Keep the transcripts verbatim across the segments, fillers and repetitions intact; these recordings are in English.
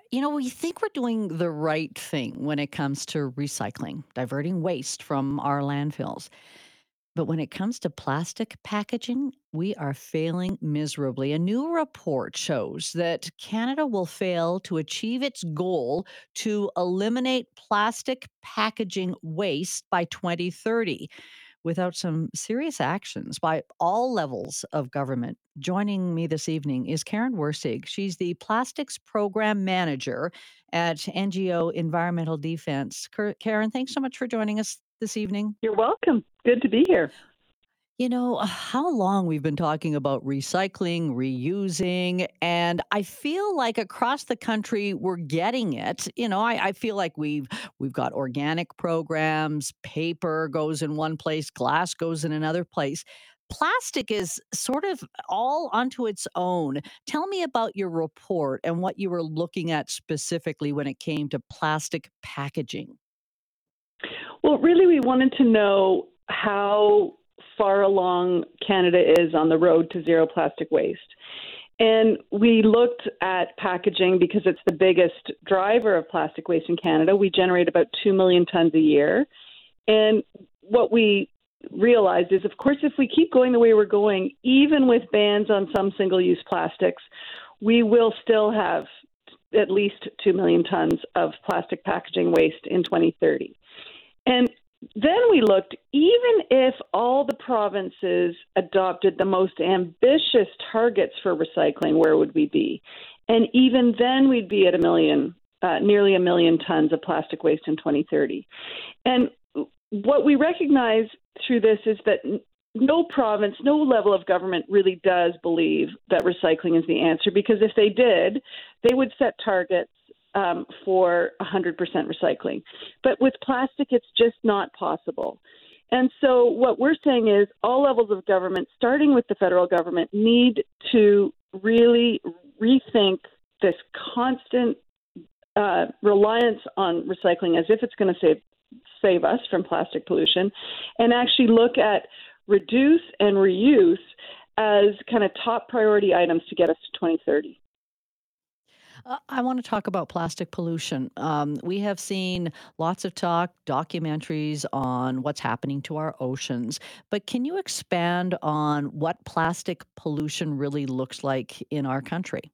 You know, we think we're doing the right thing when it comes to recycling, diverting waste from our landfills. But when it comes to plastic packaging, we are failing miserably. A new report shows that Canada will fail to achieve its goal to eliminate plastic packaging waste by twenty thirty without some serious actions by all levels of government. Joining me this evening is Karen Wursig. She's the Plastics Program Manager at N G O Environmental Defense. Ker- Karen, thanks so much for joining us this evening. You're welcome. Good to be here. You know, how long we've been talking about recycling, reusing, and I feel like across the country we're getting it. You know, I, I feel like we've we've got organic programs, paper goes in one place, glass goes in another place. Plastic is sort of all onto its own. Tell me about your report and what you were looking at specifically when it came to plastic packaging. Well, really, we wanted to know how far along Canada is on the road to zero plastic waste. And we looked at packaging because it's the biggest driver of plastic waste in Canada. We generate about two million tons a year. And what we realized is, of course, if we keep going the way we're going, even with bans on some single use plastics, we will still have at least two million tons of plastic packaging waste in twenty thirty. And then we looked, even if all the provinces adopted the most ambitious targets for recycling, where would we be? And even then, we'd be at a million, uh, nearly a million tons of plastic waste in twenty thirty. And what we recognize through this is that no province, no level of government really does believe that recycling is the answer, because if they did, they would set targets um, for one hundred percent recycling. But with plastic, it's just not possible. And so what we're saying is all levels of government, starting with the federal government, need to really rethink this constant uh, reliance on recycling as if it's going to save save us from plastic pollution, and actually look at reduce and reuse as kind of top priority items to get us to twenty thirty. Uh, I want to talk about plastic pollution. Um, we have seen lots of talk, documentaries on what's happening to our oceans, but can you expand on what plastic pollution really looks like in our country?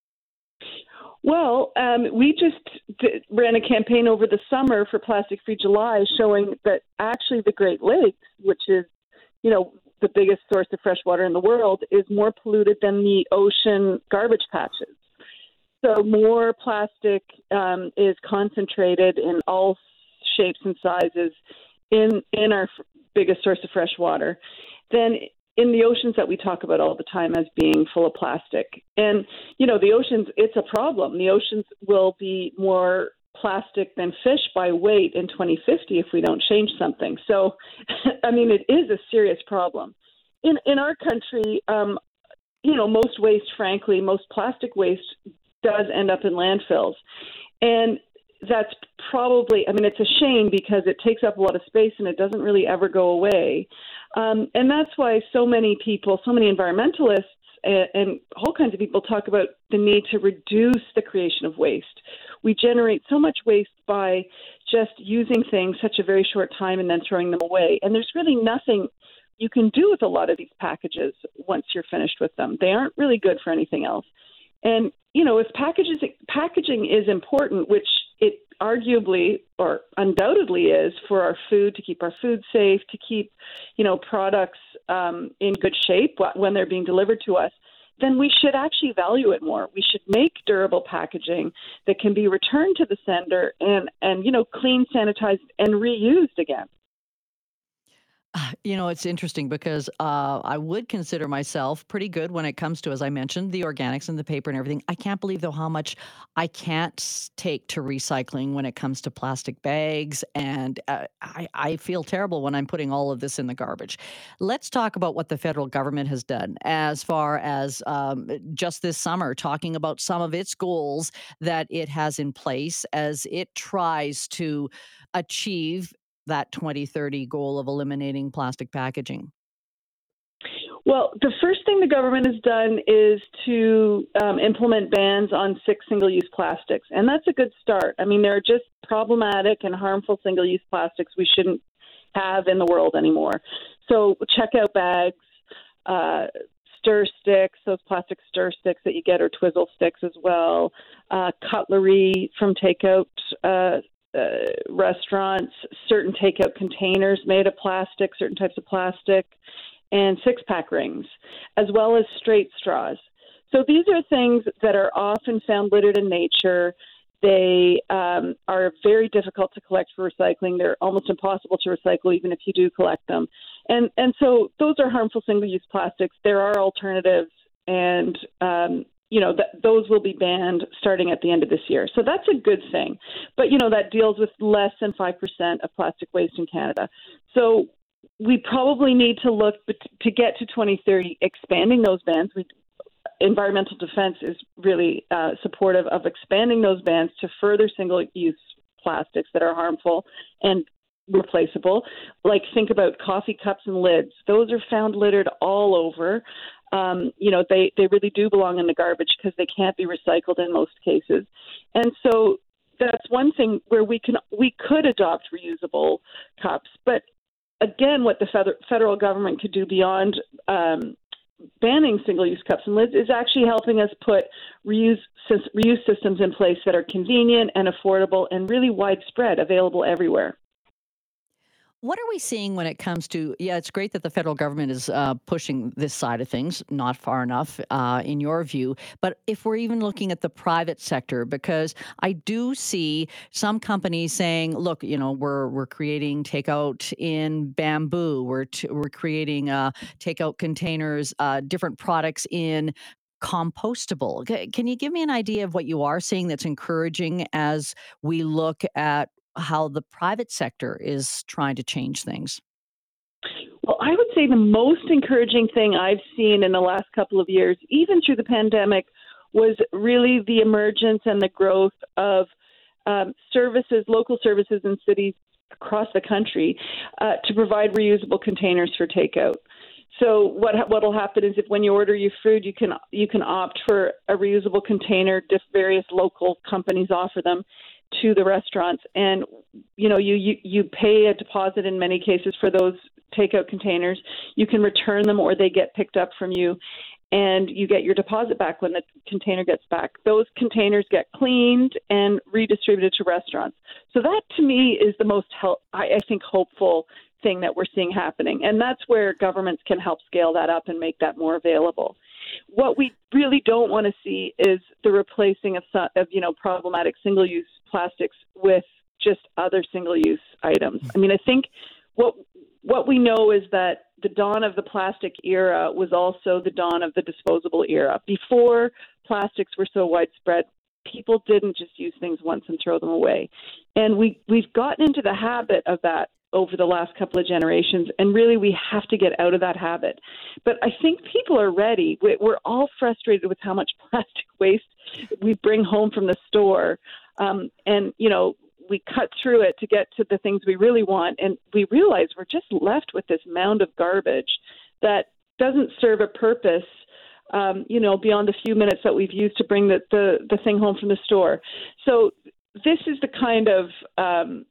Well, um, we just d- ran a campaign over the summer for Plastic Free July showing that actually the Great Lakes, which is, you know, the biggest source of fresh water in the world, is more polluted than the ocean garbage patches. So more plastic um, is concentrated in all shapes and sizes in in our f- biggest source of fresh water than in the oceans that we talk about all the time as being full of plastic. And, you know, the oceans, it's a problem. The oceans will be more plastic than fish by weight in twenty fifty if we don't change something. So, I mean, it is a serious problem. In, in our country, um, you know, most waste, frankly, most plastic waste does end up in landfills. And that's probably, I mean, it's a shame because it takes up a lot of space and it doesn't really ever go away. Um, and that's why so many people, so many environmentalists and, and all kinds of people talk about the need to reduce the creation of waste. We generate so much waste by just using things such a very short time and then throwing them away. And there's really nothing you can do with a lot of these packages once you're finished with them. They aren't really good for anything else. And, you know, if packages, packaging is important, which it arguably or undoubtedly is for our food, to keep our food safe, to keep, you know, products um, in good shape wh- when they're being delivered to us, then we should actually value it more. We should make durable packaging that can be returned to the sender and, and you know, clean, sanitized, and reused again. You know, it's interesting because uh, I would consider myself pretty good when it comes to, as I mentioned, the organics and the paper and everything. I can't believe, though, how much I can't s- take to recycling when it comes to plastic bags. And uh, I, I feel terrible when I'm putting all of this in the garbage. Let's talk about what the federal government has done as far as um, just this summer, talking about some of its goals that it has in place as it tries to achieve that twenty thirty goal of eliminating plastic packaging. Well, the first thing the government has done is to um, implement bans on six single-use plastics, and that's a good start. I mean, there are just problematic and harmful single-use plastics we shouldn't have in the world anymore. So checkout bags, uh, stir sticks, those plastic stir sticks that you get, or twizzle sticks as well, uh, cutlery from takeout uh, uh, restaurants, certain takeout containers made of plastic, certain types of plastic, and six-pack rings, as well as straight straws. So these are things that are often found littered in nature. They um, are very difficult to collect for recycling. They're almost impossible to recycle, even if you do collect them. And and so those are harmful single-use plastics. There are alternatives, and um, you know th- those will be banned starting at the end of this year. So that's a good thing. But you know that deals with less than five percent of plastic waste in Canada. So we probably need to look to get to twenty thirty, expanding those bans. We, Environmental Defense is really uh, supportive of expanding those bans to further single-use plastics that are harmful and replaceable. Like, think about coffee cups and lids. Those are found littered all over. Um, you know, they, they really do belong in the garbage because they can't be recycled in most cases. And so that's one thing where we can we could adopt reusable cups. But again, what the federal federal government could do beyond um, banning single-use cups and lids is actually helping us put reuse, reuse systems in place that are convenient and affordable and really widespread, available everywhere. What are we seeing when it comes to? Yeah, it's great that the federal government is uh, pushing this side of things, not far enough, uh, in your view. But if we're even looking at the private sector, because I do see some companies saying, "Look, you know, we're we're creating takeout in bamboo. We're t- we're creating uh, takeout containers, uh, different products in." Compostable. C- Can you give me an idea of what you are seeing that's encouraging as we look at how the private sector is trying to change things? Well, I would say the most encouraging thing I've seen in the last couple of years, even through the pandemic, was really the emergence and the growth of um, services, local services in cities across the country uh, to provide reusable containers for takeout. So what what will happen is if when you order your food, you can you can opt for a reusable container. Diff, various local companies offer them to the restaurants, and you know you, you you pay a deposit in many cases for those takeout containers. You can return them, or they get picked up from you, and you get your deposit back when the container gets back. Those containers get cleaned and redistributed to restaurants. So that, to me, is the most help, I, I think hopeful thing that we're seeing happening, and that's where governments can help scale that up and make that more available. What we really don't want to see is the replacing of, of you know problematic single-use plastics with just other single-use items. I mean, I think what what we know is that the dawn of the plastic era was also the dawn of the disposable era. Before plastics were so widespread, people didn't just use things once and throw them away, and we we've gotten into the habit of that over the last couple of generations, and really we have to get out of that habit. But I think people are ready. We- We're all frustrated with how much plastic waste we bring home from the store, um, and you know we cut through it to get to the things we really want, and we realize we're just left with this mound of garbage that doesn't serve a purpose, um, you know, beyond the few minutes that we've used to bring the, the, the thing home from the store. So this is the kind of um,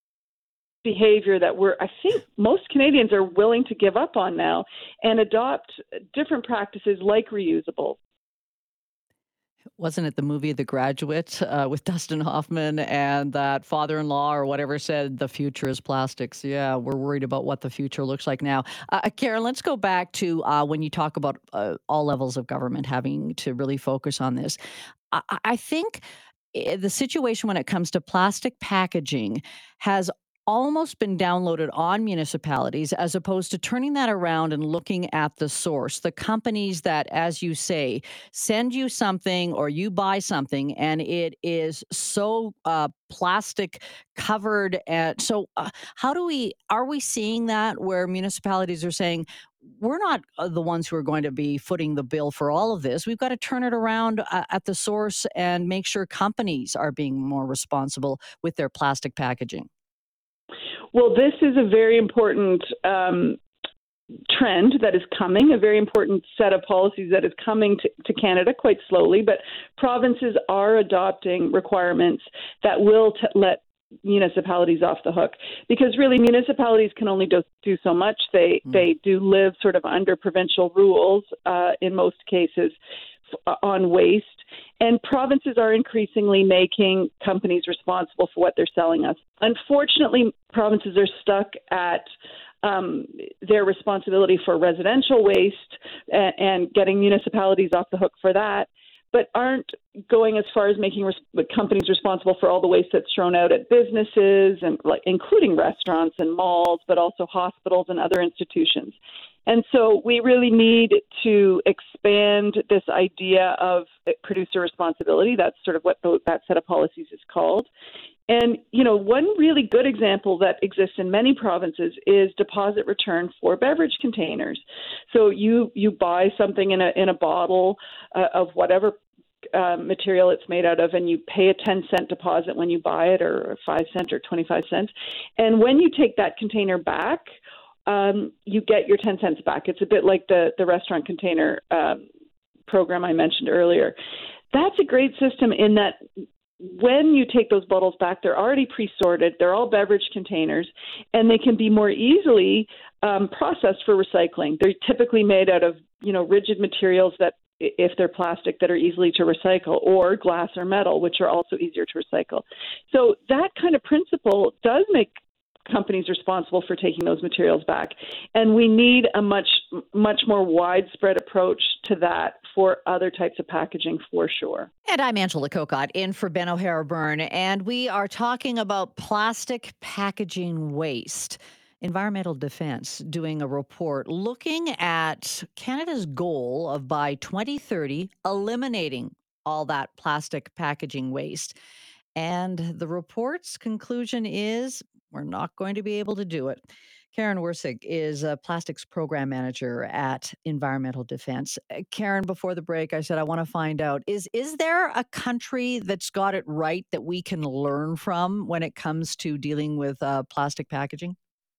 behavior that we're, I think most Canadians are willing to give up on now and adopt different practices like reusable. Wasn't it the movie The Graduate uh, with Dustin Hoffman and that father-in-law or whatever said the future is plastics? Yeah, we're worried about what the future looks like now. Uh, uh, Karen, let's go back to uh, when you talk about uh, all levels of government having to really focus on this. I, I I think eh, the situation when it comes to plastic packaging has almost been downloaded on municipalities as opposed to turning that around and looking at the source. The companies that, as you say, send you something or you buy something and it is so uh, plastic covered. And so, uh, how do we, are we seeing that where municipalities are saying, we're not uh, the ones who are going to be footing the bill for all of this. We've got to turn it around uh, at the source and make sure companies are being more responsible with their plastic packaging. Well, this is a very important um, trend that is coming, a very important set of policies that is coming to, to Canada quite slowly, but provinces are adopting requirements that will t- let municipalities off the hook, because really municipalities can only do, do so much. They mm. they do live sort of under provincial rules uh, in most cases f- on waste, and provinces are increasingly making companies responsible for what they're selling us. Unfortunately, provinces are stuck at um, their responsibility for residential waste and, and getting municipalities off the hook for that, but aren't going as far as making res- companies responsible for all the waste that's thrown out at businesses, and like including restaurants and malls, but also hospitals and other institutions. And so we really need to expand this idea of producer responsibility. That's sort of what the, that set of policies is called. And, you know, one really good example that exists in many provinces is deposit return for beverage containers. So you you buy something in a in a bottle uh, of whatever uh, material it's made out of, and you pay a ten cent deposit when you buy it, or five cent or twenty-five cents. And when you take that container back, um, you get your ten cents back. It's a bit like the, the restaurant container um, program I mentioned earlier. That's a great system in that when you take those bottles back, they're already pre-sorted. They're all beverage containers, and they can be more easily um, processed for recycling. They're typically made out of, you know, rigid materials that, if they're plastic, that are easily to recycle, or glass or metal, which are also easier to recycle. So that kind of principle does make companies responsible for taking those materials back. And we need a much, much more widespread approach to that for other types of packaging, for sure. And I'm Angela Kokott, in for Ben O'Hara-Byrne, and we are talking about plastic packaging waste. Environmental Defence doing a report looking at Canada's goal of by twenty thirty eliminating all that plastic packaging waste. And the report's conclusion is we're not going to be able to do it. Karen Wersig is a plastics program manager at Environmental Defence. Uh, Karen, before the break, I said I want to find out, is is there a country that's got it right that we can learn from when it comes to dealing with uh, plastic packaging?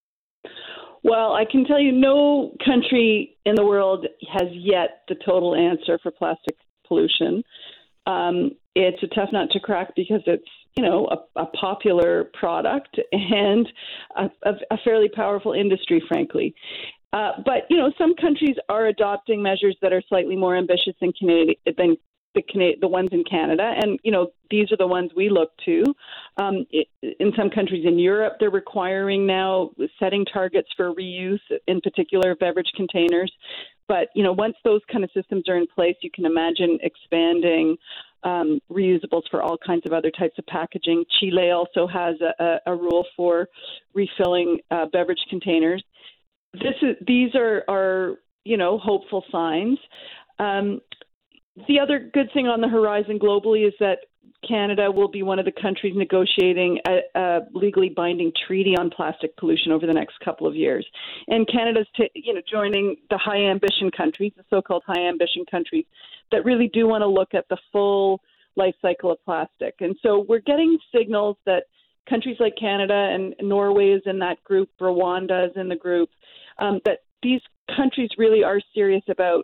Well, I can tell you no country in the world has yet the total answer for plastic pollution. Um, it's a tough nut to crack because it's, you know, a, a popular product and a, a, a fairly powerful industry, frankly. Uh, but, you know, some countries are adopting measures that are slightly more ambitious than Canada, than the, Cana- the ones in Canada. And, you know, these are the ones we look to. Um, it, in some countries in Europe, they're requiring now setting targets for reuse, in particular beverage containers. But, you know, once those kind of systems are in place, you can imagine expanding um, reusables for all kinds of other types of packaging. Chile also has a, a, a rule for refilling uh, beverage containers. This is, these are, are, you know, hopeful signs. Um, the other good thing on the horizon globally is that Canada will be one of the countries negotiating a, a legally binding treaty on plastic pollution over the next couple of years. And Canada's, t- you know, joining the high ambition countries, the so-called high ambition countries, that really do want to look at the full life cycle of plastic. And so we're getting signals that countries like Canada, and Norway is in that group, Rwanda is in the group, um, that these countries really are serious about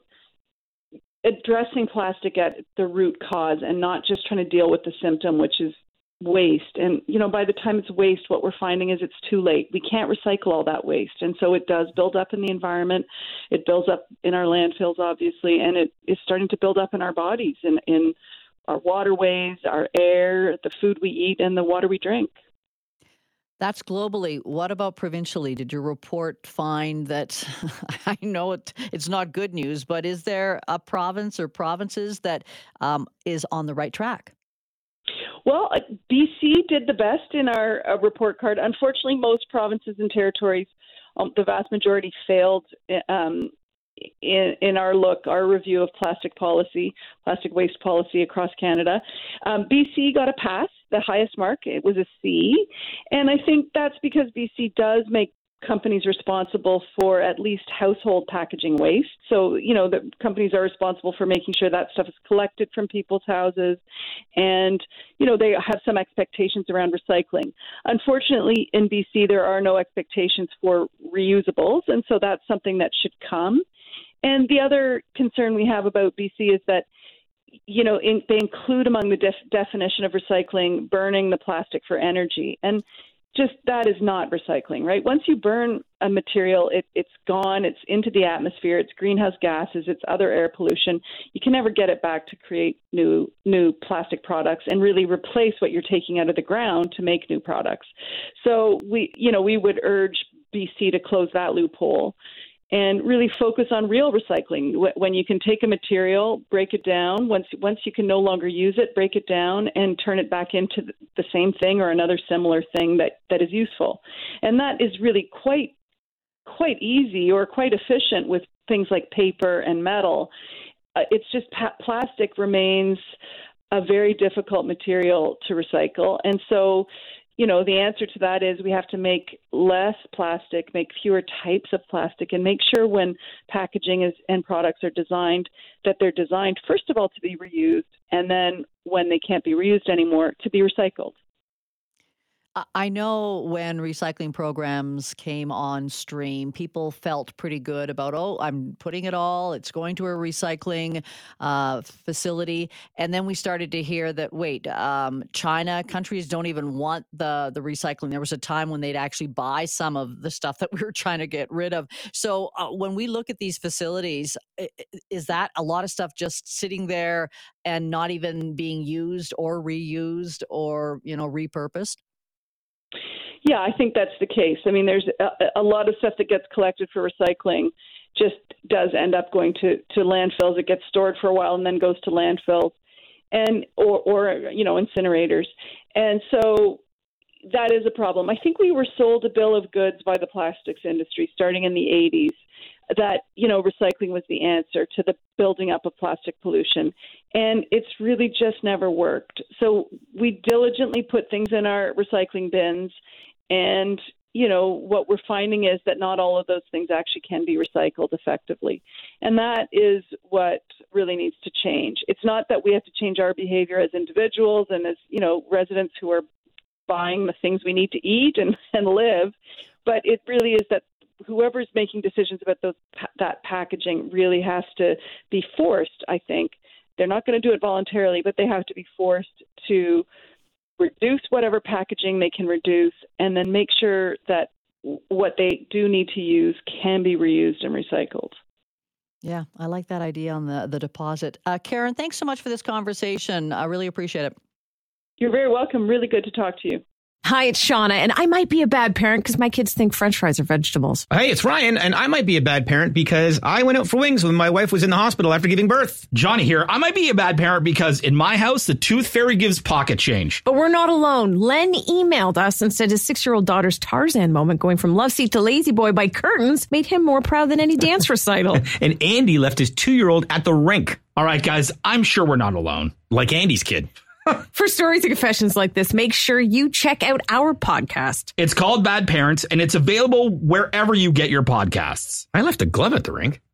addressing plastic at the root cause and not just trying to deal with the symptom, which is waste. And, you know, by the time it's waste, what we're finding is it's too late. We can't recycle all that waste. And so it does build up in the environment. It builds up in our landfills, obviously, and it is starting to build up in our bodies, in, in our waterways, our air, the food we eat, and the water we drink. That's globally. What about provincially? Did your report find that, I know it, it's not good news, but is there a province or provinces that um, is on the right track? Well, uh, B C did the best in our uh, report card. Unfortunately, most provinces and territories, um, the vast majority failed um, in, in our look, our review of plastic policy, plastic waste policy across Canada. Um, B C got a pass, the highest mark. It was a C. And I think that's because B C does make companies responsible for at least household packaging waste. So, you know, the companies are responsible for making sure that stuff is collected from people's houses. And, you know, they have some expectations around recycling. Unfortunately, in B C, there are no expectations for reusables. And so that's something that should come. And the other concern we have about B C is that, you know, in, they include among the def- definition of recycling burning the plastic for energy. And just that is not recycling, right? Once you burn a material, it, it's gone, it's into the atmosphere, it's greenhouse gases, it's other air pollution. You can never get it back to create new new plastic products and really replace what you're taking out of the ground to make new products. So we, you know, we would urge B C to close that loophole and really focus on real recycling. When you can take a material, break it down. Once once you can no longer use it, break it down and turn it back into the same thing or another similar thing that, that is useful. And that is really quite quite easy or quite efficient with things like paper and metal. Uh, it's just pa- plastic remains a very difficult material to recycle. And so, you know, the answer to that is we have to make less plastic, make fewer types of plastic, and make sure when packaging is, and products are designed that they're designed, first of all, to be reused, and then when they can't be reused anymore, to be recycled. I know when recycling programs came on stream, people felt pretty good about, oh, I'm putting it all, it's going to a recycling uh, facility. And then we started to hear that, wait, um, China, countries don't even want the, the recycling. There was a time when they'd actually buy some of the stuff that we were trying to get rid of. So uh, when we look at these facilities, is that a lot of stuff just sitting there and not even being used or reused or, you know, repurposed? Yeah, I think that's the case. I mean, there's a, a lot of stuff that gets collected for recycling just does end up going to, to landfills. It gets stored for a while and then goes to landfills and or, or, you know, incinerators. And so that is a problem. I think we were sold a bill of goods by the plastics industry starting in the eighties that, you know, recycling was the answer to the building up of plastic pollution. And it's really just never worked. So we diligently put things in our recycling bins. And, you know, what we're finding is that not all of those things actually can be recycled effectively. And that is what really needs to change. It's not that we have to change our behavior as individuals and as, you know, residents who are buying the things we need to eat and, and live, but it really is that whoever's making decisions about those that packaging really has to be forced, I think. They're not going to do it voluntarily, but they have to be forced to reduce whatever packaging they can reduce and then make sure that what they do need to use can be reused and recycled. Yeah, I like that idea on the, the deposit. Uh, Karen, thanks so much for this conversation. I really appreciate it. You're very welcome. Really good to talk to you. Hi, it's Shauna, and I might be a bad parent because my kids think French fries are vegetables. Hey, it's Ryan, and I might be a bad parent because I went out for wings when my wife was in the hospital after giving birth. Johnny here. I might be a bad parent because in my house, the tooth fairy gives pocket change. But we're not alone. Len emailed us and said his six-year-old daughter's Tarzan moment going from love seat to lazy boy by curtains made him more proud than any dance recital. And Andy left his two-year-old at the rink. All right, guys, I'm sure we're not alone. Like Andy's kid. For stories and confessions like this, make sure you check out our podcast. It's called Bad Parents, and it's available wherever you get your podcasts. I left a glove at the rink.